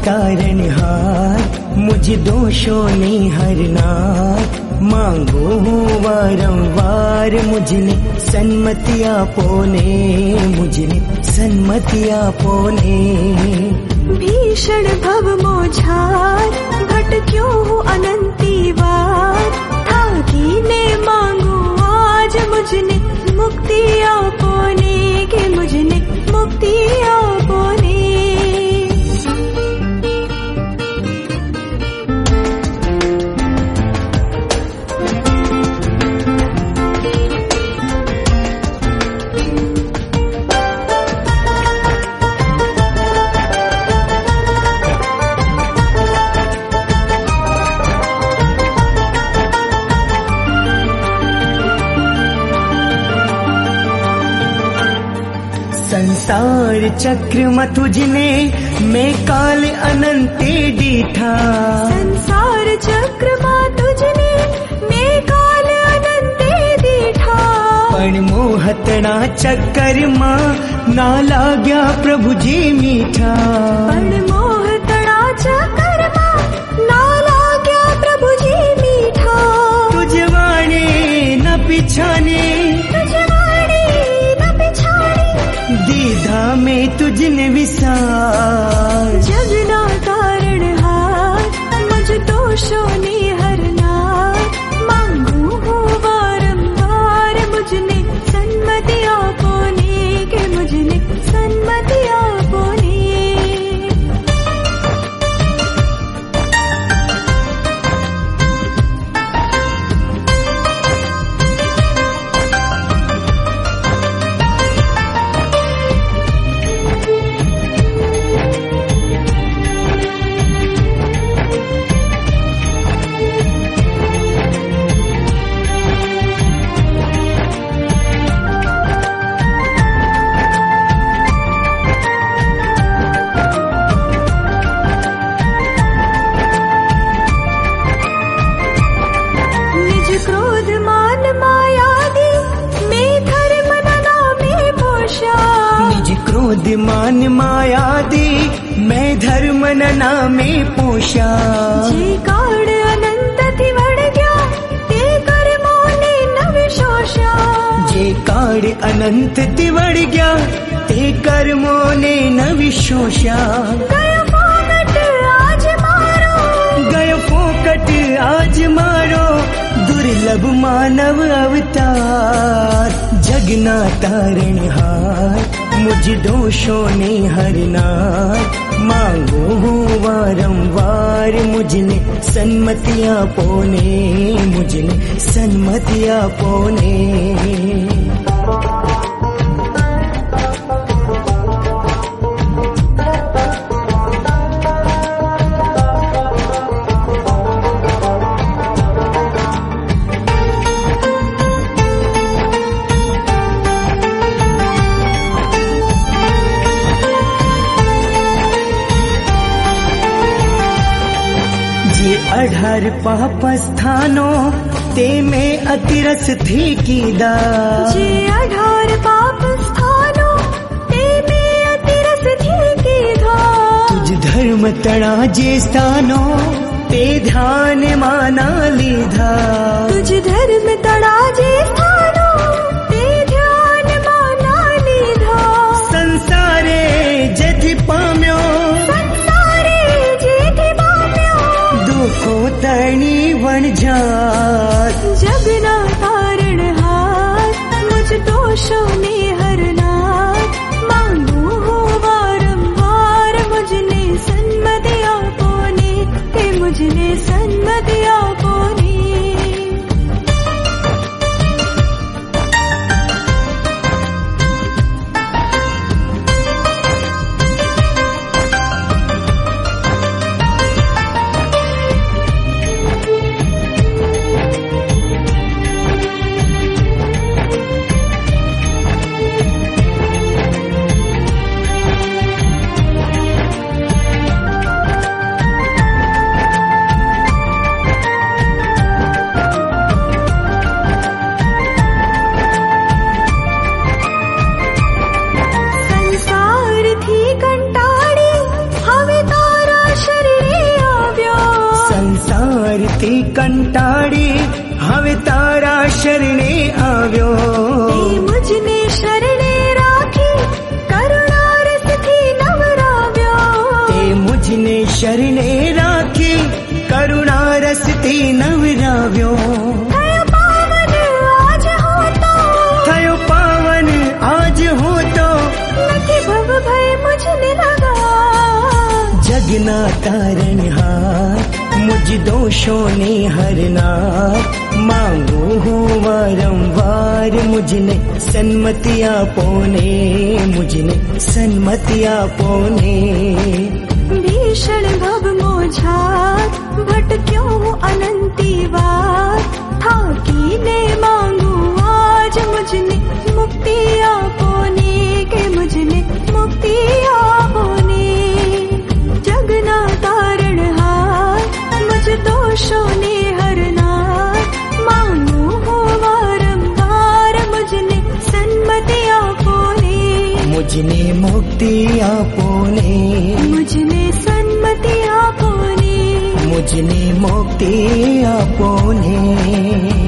तारणहार, मुझ दोषों ने हरनार। मांगो वारंवार मुझने सन्मति आपोने, मुझने सन्मति आपोने। भीषण भव मोझार, घट क्यों हूँ अनंती बार। ठाकी ने मांगो आज मुझने मुक्ति आपोने, के मुझने मुक्ति आपोने। संसार चक्र में तुझने मैं काल अनंते डीठा। संसार चक्र में तुझने मैं काल अनंते डीठा। पण मोहतड़ा चक्कर मां ना लाग्या प्रभु जी मीठा। पण मोहतड़ा चक्कर मां ना लाग्या प्रभु जी मीठा। तुझ वाणे न पिछाने, दीधा में तुझने विसार। जगना तारणहार, मुझ दोषों ने हरनार। मांगू हूँ वारंवार मुझने सन्मति आपोने, के मुझने सन्मति आपोने। मान माया दी मैं धर्म नामे पोषा। जे काड़ अनंत थी वड़ गया ते कर्मों ने न विशोषा। जे काड़ अनंत थी वड़ गया ते कर्मों ने न विशोषा। गया फोकट आज मारो, गया फोकट आज मारो। दुर्लभ मानव अवतार, जगना तारणहार, मुझ दोषों ने हरनार। मांगो वारंवार मुझने सन्मति आपोने, मुझने सन्मति आपोने। अठार पाप स्थानों ते में अतिरस थी कीदा। जे 18 पाप स्थानों ते में अतिरस थी कीदा। तुझ धर्म तड़ा जे स्थानों ते ध्यान माना लीधा। तुझ धर्म तड़ा जे स्थानों ते ध्यान माना लीधा। संसारे जेथी पाम्यो, दुखो तणी वण जात। जगना तारणहार, मुझ दोषों ने हरनार। मांगू हूँ वारंवार मुझने सन्मति आपोने, के मुझने सन्मति आपोने। भक्ति कंटाड़ी हवे तारा शरणे आव्यो ते मुझने शरणे राखी करुणा रस थी नवराव्यो ते मुझने शरणे राखी करुणा रस थी नवराव्यो थयो पावन आज हो तो નથી ભવ ભય મુझने लगा जगना तारणहार मुझ दोषों ने हरनार मांगू हूँ वारंवार मुझने सन्मतिया पोने मुझने सन्मतिया पोने भीषण भव मोझार भटक्यो अनंती वार थाकी ने मांगू आज मुझने मुक्ति आपोने के मुझने मुक्ति आपोने जगना तारणहार मुझ दोषों ने हरनार मांगू हो वारंवार मुझने सन्मति आपोने मुझने मुक्ति आपोने मुझने सन्मति आपोने मुझने मुक्ति आपोने।